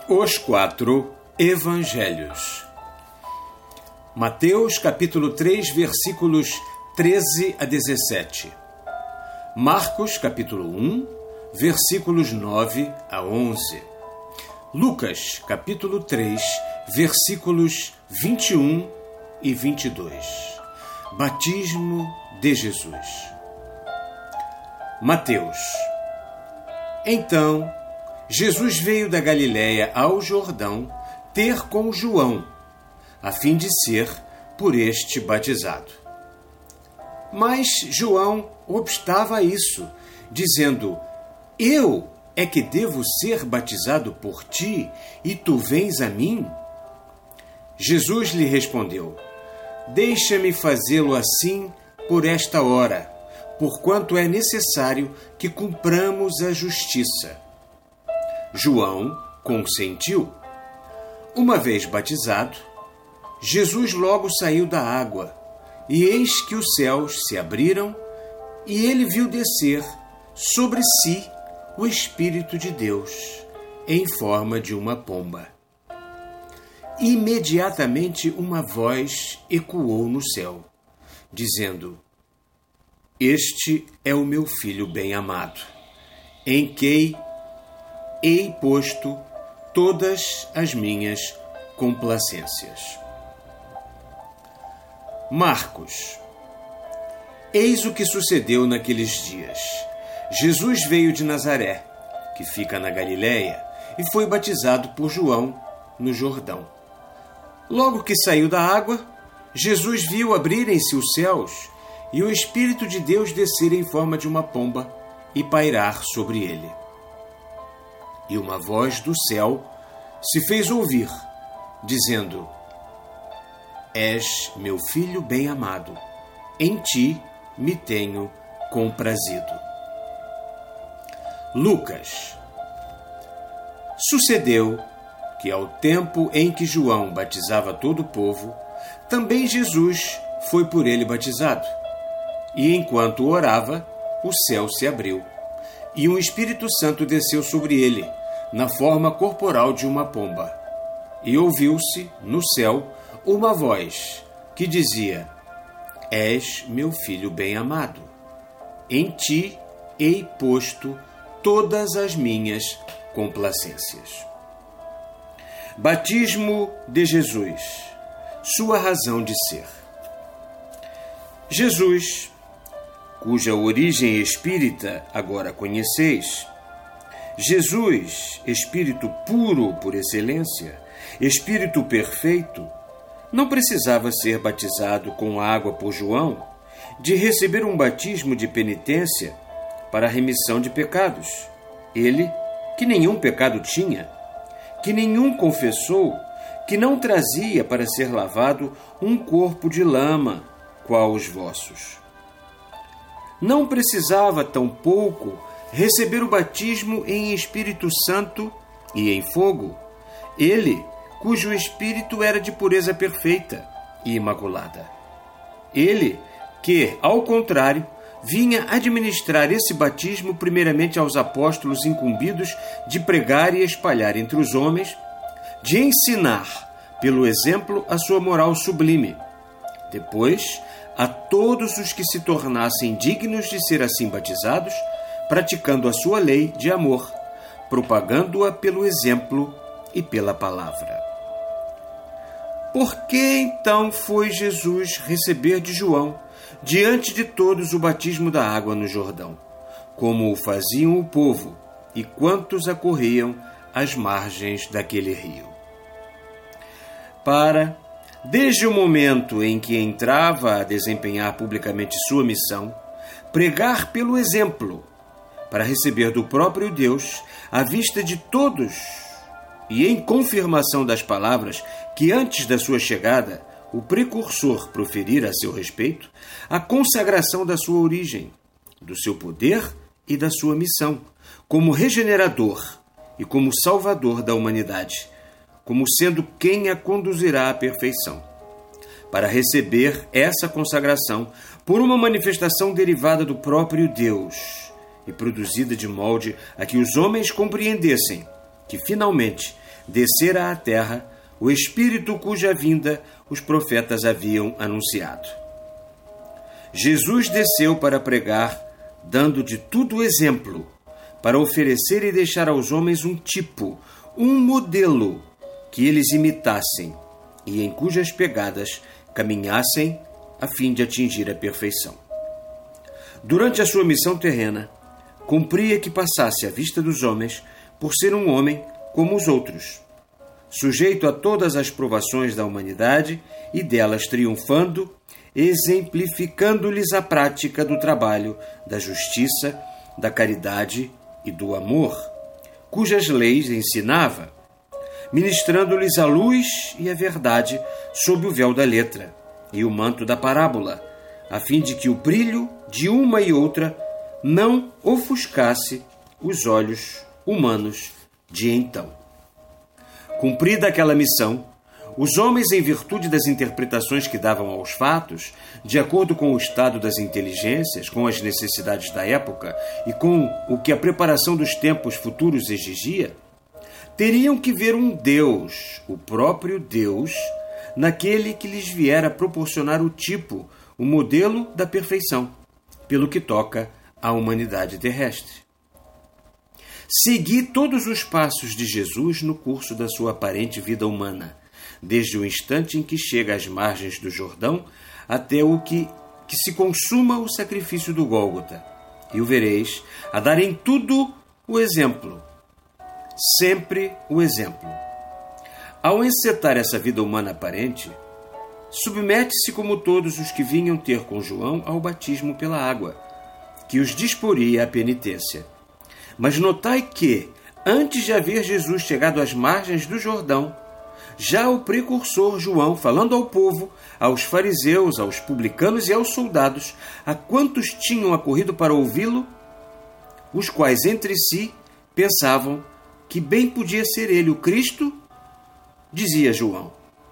Os 4 Evangelhos. Mateus capítulo 3, versículos 13 a 17. Marcos capítulo 1, versículos 9 a 11. Lucas capítulo 3, versículos 21 e 22. Batismo de Jesus. Mateus. Então, Jesus veio da Galiléia ao Jordão ter com João, a fim de ser por este batizado. Mas João obstava a isso, dizendo: Eu é que devo ser batizado por ti, e tu vens a mim? Jesus lhe respondeu: Deixa-me fazê-lo assim por esta hora, porquanto é necessário que cumpramos a justiça. João consentiu. Uma vez batizado, Jesus logo saiu da água, e eis que os céus se abriram, e ele viu descer sobre si o Espírito de Deus, em forma de uma pomba. Imediatamente uma voz ecoou no céu, dizendo: Este é o meu Filho bem-amado, em quem hei posto todas as minhas complacências. Marcos. Eis o que sucedeu naqueles dias. Jesus veio de Nazaré, que fica na Galiléia, e foi batizado por João no Jordão. Logo que saiu da água, Jesus viu abrirem-se os céus e o Espírito de Deus descer em forma de uma pomba e pairar sobre ele. E uma voz do céu se fez ouvir, dizendo: És meu Filho bem-amado, em ti me tenho comprazido. Lucas. Sucedeu que, ao tempo em que João batizava todo o povo, também Jesus foi por ele batizado. E enquanto orava, o céu se abriu, e um Espírito Santo desceu sobre ele, na forma corporal de uma pomba. E ouviu-se, no céu, uma voz que dizia: És meu Filho bem-amado, em ti hei posto todas as minhas complacências. Batismo de Jesus. Sua razão de ser. Jesus, cuja origem espírita agora conheceis, Jesus, Espírito puro por excelência, Espírito perfeito, não precisava ser batizado com água por João, de receber um batismo de penitência para a remissão de pecados. Ele, que nenhum pecado tinha, que nenhum confessou, que não trazia para ser lavado um corpo de lama, qual os vossos. Não precisava tampouco receber o batismo em Espírito Santo e em fogo, ele, cujo espírito era de pureza perfeita e imaculada. Ele, que, ao contrário, vinha administrar esse batismo primeiramente aos apóstolos incumbidos de pregar e espalhar entre os homens, de ensinar, pelo exemplo, a sua moral sublime. Depois, a todos os que se tornassem dignos de ser assim batizados, praticando a sua lei de amor, propagando-a pelo exemplo e pela palavra. Por que então foi Jesus receber de João, diante de todos, o batismo da água no Jordão, como o faziam o povo e quantos acorriam às margens daquele rio? Para, desde o momento em que entrava a desempenhar publicamente sua missão, pregar pelo exemplo, para receber do próprio Deus, à vista de todos, e em confirmação das palavras que antes da sua chegada o precursor proferira a seu respeito, a consagração da sua origem, do seu poder e da sua missão, como regenerador e como salvador da humanidade, como sendo quem a conduzirá à perfeição. Para receber essa consagração por uma manifestação derivada do próprio Deus e produzida de molde a que os homens compreendessem que, finalmente, descera à terra o Espírito cuja vinda os profetas haviam anunciado. Jesus desceu para pregar, dando de tudo exemplo, para oferecer e deixar aos homens um tipo, um modelo, que eles imitassem e em cujas pegadas caminhassem a fim de atingir a perfeição. Durante a sua missão terrena, cumpria que passasse à vista dos homens por ser um homem como os outros, sujeito a todas as provações da humanidade e delas triunfando, exemplificando-lhes a prática do trabalho, da justiça, da caridade e do amor, cujas leis ensinava, ministrando-lhes a luz e a verdade sob o véu da letra e o manto da parábola, a fim de que o brilho de uma e outra não ofuscasse os olhos humanos de então. Cumprida aquela missão, os homens, em virtude das interpretações que davam aos fatos, de acordo com o estado das inteligências, com as necessidades da época e com o que a preparação dos tempos futuros exigia, teriam que ver um Deus, o próprio Deus, naquele que lhes viera proporcionar o tipo, o modelo da perfeição, pelo que toca à humanidade terrestre. Segui todos os passos de Jesus no curso da sua aparente vida humana, desde o instante em que chega às margens do Jordão até o que se consuma o sacrifício do Gólgota, e o vereis a dar em tudo o exemplo, sempre o exemplo. Ao encetar essa vida humana aparente, submete-se como todos os que vinham ter com João ao batismo pela água, que os disporia à penitência. Mas notai que, antes de haver Jesus chegado às margens do Jordão, já o precursor João, falando ao povo, aos fariseus, aos publicanos e aos soldados, a quantos tinham acorrido para ouvi-lo, os quais entre si pensavam que bem podia ser ele o Cristo, dizia João: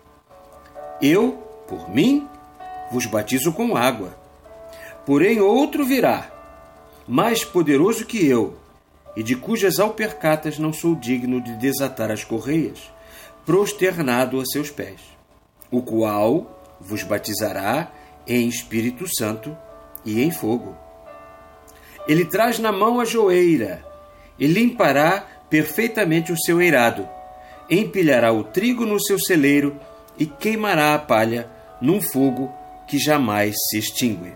eu, por mim, vos batizo com água, porém outro virá, mais poderoso que eu, e de cujas alpercatas não sou digno de desatar as correias, prosternado a seus pés, o qual vos batizará em Espírito Santo e em fogo. Ele traz na mão a joeira e limpará perfeitamente o seu eirado, empilhará o trigo no seu celeiro e queimará a palha num fogo que jamais se extingue.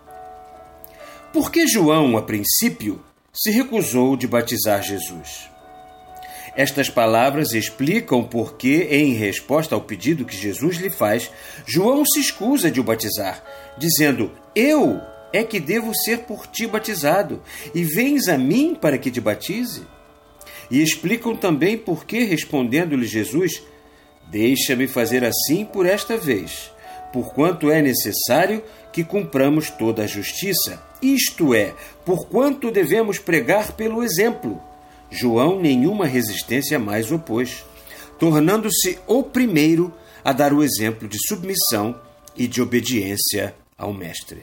Por que João, a princípio, se recusou de batizar Jesus? Estas palavras explicam por que, em resposta ao pedido que Jesus lhe faz, João se escusa de o batizar, dizendo: eu é que devo ser por ti batizado, e vens a mim para que te batize? E explicam também por que, respondendo-lhe Jesus: deixa-me fazer assim por esta vez, porquanto é necessário que cumpramos toda a justiça, isto é, porquanto devemos pregar pelo exemplo. João nenhuma resistência mais opôs, tornando-se o primeiro a dar o exemplo de submissão e de obediência ao Mestre.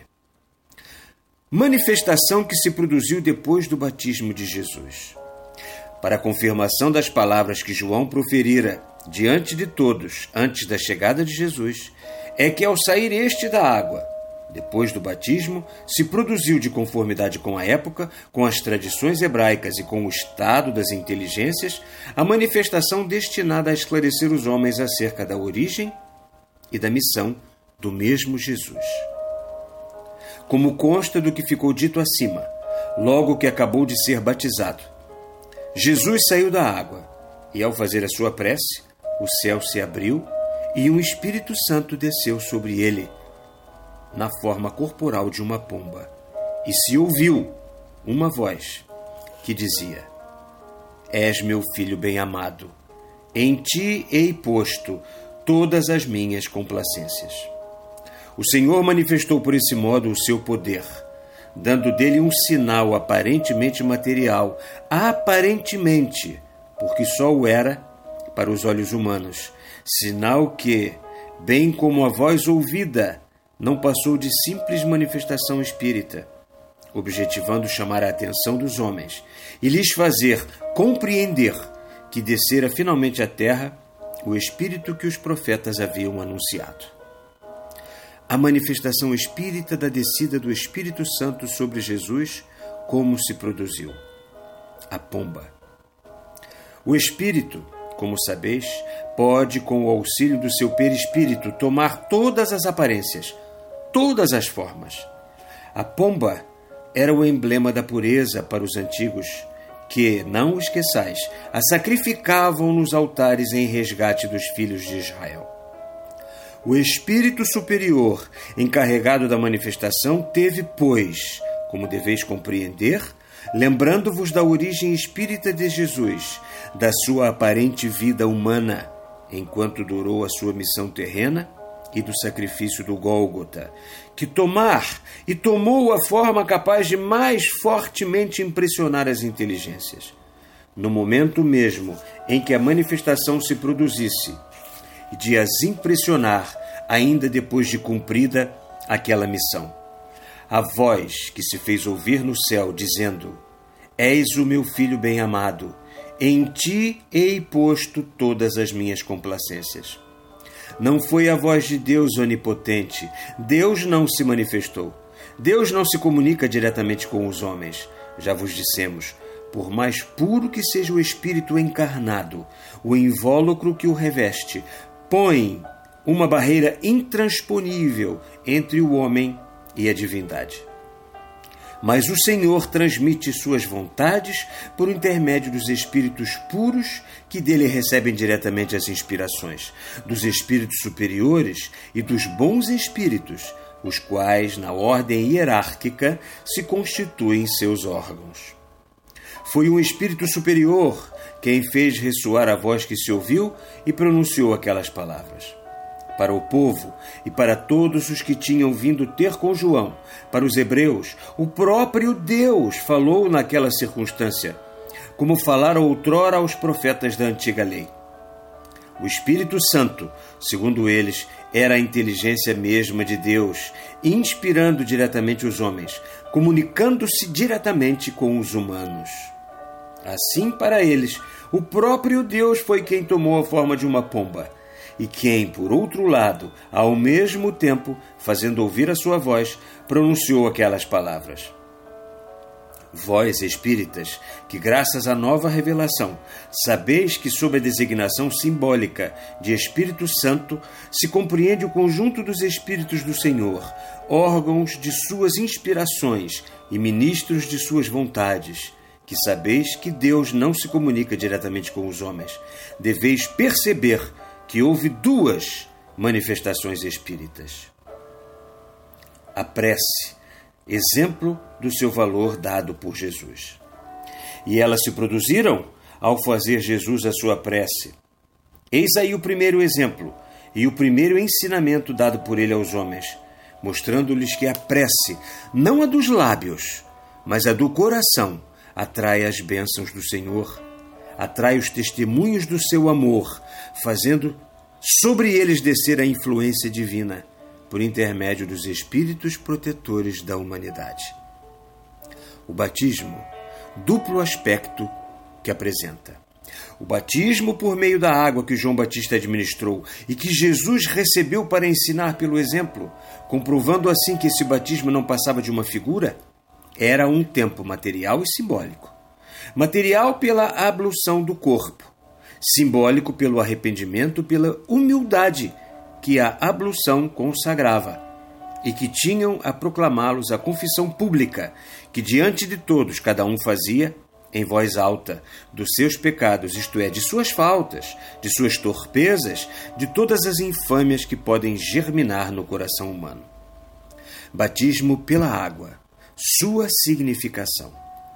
Manifestação que se produziu depois do batismo de Jesus. Para a confirmação das palavras que João proferira diante de todos antes da chegada de Jesus, é que ao sair este da água, depois do batismo, se produziu de conformidade com a época, com as tradições hebraicas e com o estado das inteligências, a manifestação destinada a esclarecer os homens acerca da origem e da missão do mesmo Jesus. Como consta do que ficou dito acima, logo que acabou de ser batizado, Jesus saiu da água e, ao fazer a sua prece, o céu se abriu e um Espírito Santo desceu sobre ele, na forma corporal de uma pomba, e se ouviu uma voz que dizia: és meu filho bem-amado, em ti hei posto todas as minhas complacências. O Senhor manifestou por esse modo o seu poder, dando dele um sinal aparentemente material, aparentemente, porque só o era para os olhos humanos, sinal que, bem como a voz ouvida, não passou de simples manifestação espírita, objetivando chamar a atenção dos homens e lhes fazer compreender que descera finalmente à terra o Espírito que os profetas haviam anunciado. A manifestação espírita da descida do Espírito Santo sobre Jesus, como se produziu? A pomba. O Espírito, como sabeis, pode, com o auxílio do seu perispírito, tomar todas as aparências, todas as formas. A pomba era o emblema da pureza para os antigos, que, não o esqueçais, a sacrificavam nos altares em resgate dos filhos de Israel. O Espírito Superior, encarregado da manifestação, teve, pois, como deveis compreender, lembrando-vos da origem espírita de Jesus, da sua aparente vida humana, enquanto durou a sua missão terrena, e do sacrifício do Gólgota, que tomou a forma capaz de mais fortemente impressionar as inteligências. No momento mesmo em que a manifestação se produzisse, e de as impressionar ainda depois de cumprida aquela missão. A voz que se fez ouvir no céu, dizendo: És o meu filho bem-amado, em ti hei posto todas as minhas complacências. Não foi a voz de Deus onipotente. Deus não se manifestou. Deus não se comunica diretamente com os homens. Já vos dissemos, por mais puro que seja o Espírito encarnado, o invólucro que o reveste põe uma barreira intransponível entre o homem e a divindade. Mas o Senhor transmite suas vontades por intermédio dos espíritos puros que dele recebem diretamente as inspirações, dos espíritos superiores e dos bons espíritos, os quais, na ordem hierárquica, se constituem seus órgãos. Foi um espírito superior quem fez ressoar a voz que se ouviu e pronunciou aquelas palavras. Para o povo e para todos os que tinham vindo ter com João, para os hebreus, o próprio Deus falou naquela circunstância, como falara outrora aos profetas da antiga lei. O Espírito Santo, segundo eles, era a inteligência mesma de Deus, inspirando diretamente os homens, comunicando-se diretamente com os humanos. Assim, para eles, o próprio Deus foi quem tomou a forma de uma pomba, e quem, por outro lado, ao mesmo tempo, fazendo ouvir a sua voz, pronunciou aquelas palavras. Vós, espíritas, que graças à nova revelação, sabeis que sob a designação simbólica de Espírito Santo se compreende o conjunto dos Espíritos do Senhor, órgãos de suas inspirações e ministros de suas vontades, que sabeis que Deus não se comunica diretamente com os homens, deveis perceber que houve duas manifestações espíritas. A prece, exemplo do seu valor dado por Jesus. E elas se produziram ao fazer Jesus a sua prece. Eis aí o primeiro exemplo e o primeiro ensinamento dado por ele aos homens, mostrando-lhes que a prece, não a dos lábios, mas a do coração, atrai as bênçãos do Senhor, atrai os testemunhos do seu amor, fazendo sobre eles descer a influência divina, por intermédio dos espíritos protetores da humanidade. O batismo, duplo aspecto que apresenta. O batismo por meio da água que João Batista administrou e que Jesus recebeu para ensinar pelo exemplo, comprovando assim que esse batismo não passava de uma figura, era um tempo material e simbólico. Material pela ablução do corpo, simbólico pelo arrependimento, pela humildade que a ablução consagrava, e que tinham a proclamá-los a confissão pública, que diante de todos cada um fazia, em voz alta, dos seus pecados, isto é, de suas faltas, de suas torpezas, de todas as infâmias que podem germinar no coração humano. Batismo pela água, sua significação.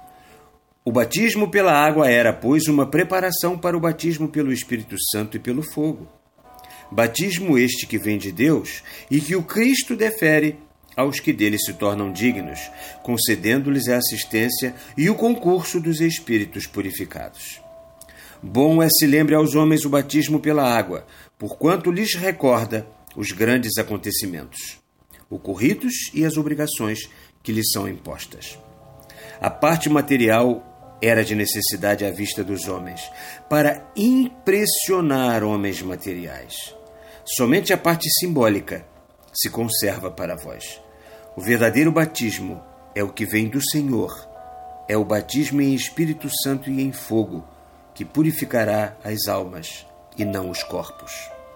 O batismo pela água era, pois, uma preparação para o batismo pelo Espírito Santo e pelo fogo. Batismo este que vem de Deus e que o Cristo defere aos que dele se tornam dignos, concedendo-lhes a assistência e o concurso dos espíritos purificados. Bom é se lembre aos homens o batismo pela água, porquanto lhes recorda os grandes acontecimentos, ocorridos e as obrigações que lhes são impostas. A parte material era de necessidade à vista dos homens, para impressionar homens materiais. Somente a parte simbólica se conserva para vós. O verdadeiro batismo é o que vem do Senhor. É o batismo em Espírito Santo e em fogo, que purificará as almas e não os corpos.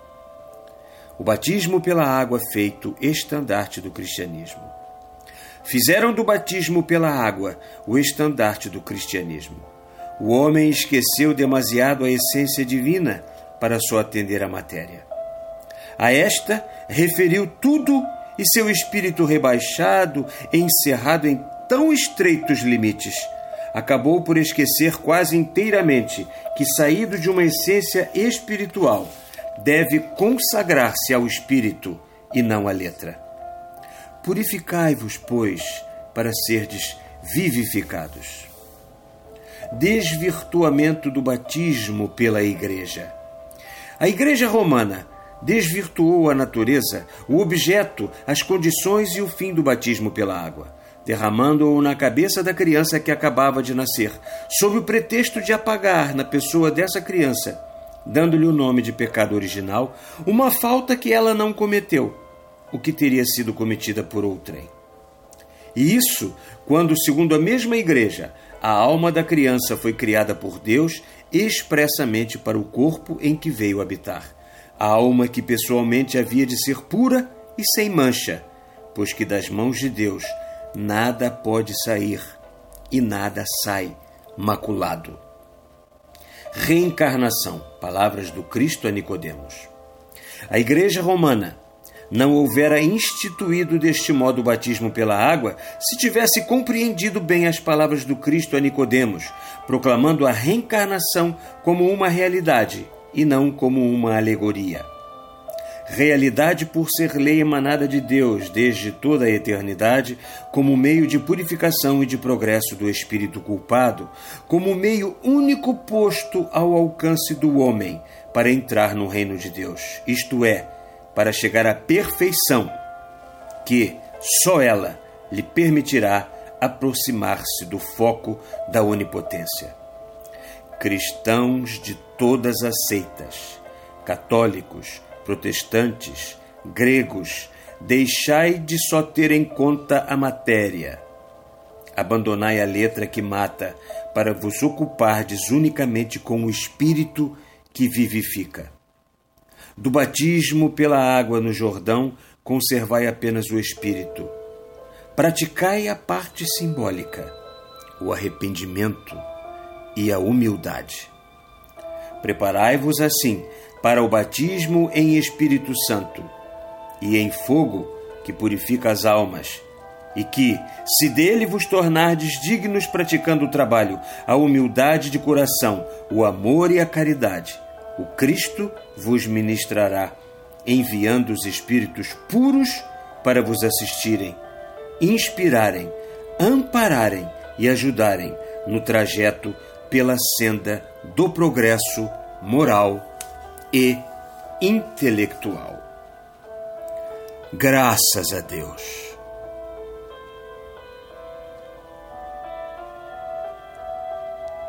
O batismo pela água feito estandarte do cristianismo. Fizeram do batismo pela água o estandarte do cristianismo. O homem esqueceu demasiado a essência divina para só atender à matéria. A esta referiu tudo e seu espírito rebaixado, encerrado em tão estreitos limites, acabou por esquecer quase inteiramente que, saído de uma essência espiritual, deve consagrar-se ao espírito e não à letra. Purificai-vos, pois, para serdes vivificados. Desvirtuamento do batismo pela Igreja. A Igreja Romana desvirtuou a natureza, o objeto, as condições e o fim do batismo pela água, derramando-o na cabeça da criança que acabava de nascer, sob o pretexto de apagar na pessoa dessa criança, dando-lhe o nome de pecado original, uma falta que ela não cometeu, o que teria sido cometida por outrem. E isso, quando, segundo a mesma Igreja, a alma da criança foi criada por Deus expressamente para o corpo em que veio habitar, a alma que pessoalmente havia de ser pura e sem mancha, pois que das mãos de Deus nada pode sair e nada sai maculado. Reencarnação, palavras do Cristo a Nicodemos. A Igreja Romana não houvera instituído deste modo o batismo pela água se tivesse compreendido bem as palavras do Cristo a Nicodemos, proclamando a reencarnação como uma realidade e não como uma alegoria. Realidade por ser lei emanada de Deus desde toda a eternidade, como meio de purificação e de progresso do espírito culpado, como meio único posto ao alcance do homem para entrar no reino de Deus, isto é, para chegar à perfeição, que só ela lhe permitirá aproximar-se do foco da onipotência. Cristãos de todas as seitas, católicos, protestantes, gregos, deixai de só ter em conta a matéria. Abandonai a letra que mata, para vos ocupardes unicamente com o Espírito que vivifica. Do batismo pela água no Jordão, conservai apenas o Espírito. Praticai a parte simbólica, o arrependimento e a humildade. Preparai-vos assim para o batismo em Espírito Santo e em fogo que purifica as almas, e que, se dele vos tornardes dignos praticando o trabalho, a humildade de coração, o amor e a caridade, o Cristo vos ministrará, enviando os Espíritos puros para vos assistirem, inspirarem, ampararem e ajudarem no trajeto pela senda do progresso moral e intelectual. Graças a Deus.